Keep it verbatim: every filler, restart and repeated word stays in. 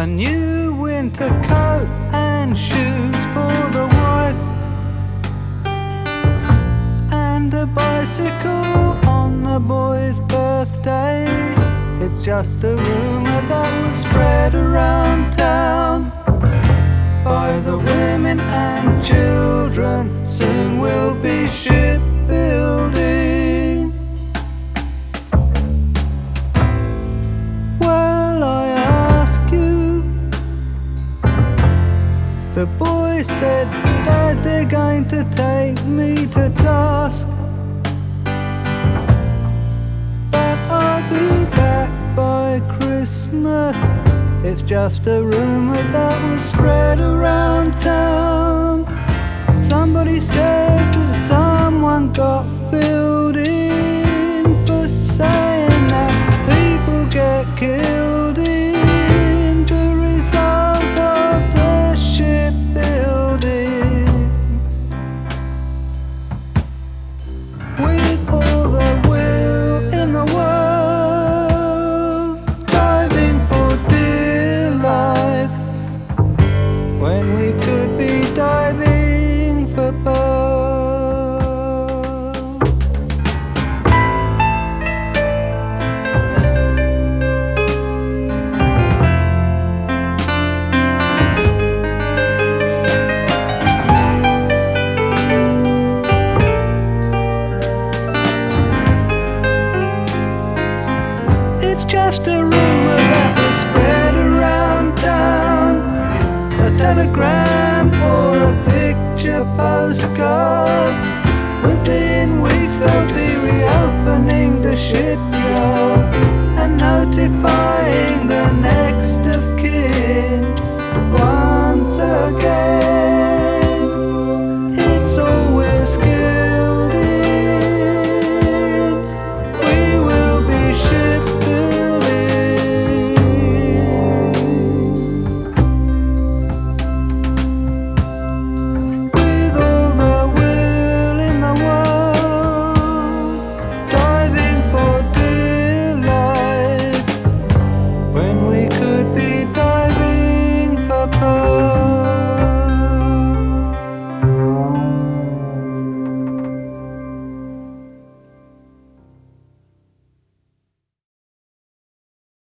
a new winter coat and shoes for the wife, and a bicycle on the boy's birthday. It's just a rumour that was spread around town by the women and children. Soon we'll be shipbuilding. Well, I ask you, the boy said, Dad, they're going to take me to task, but I'll be back by Christmas. It's just a rumour that was spread around town. Somebody said that someone got filled in for saying that people get killed in the result of the shipbuilding. With all the will in the world, diving for dear life, when we could be diving for pearls. It's just a rumor that was spread around town, a telegram or a picture postcard. Within weeks they'll be reopening the shipyard and notifying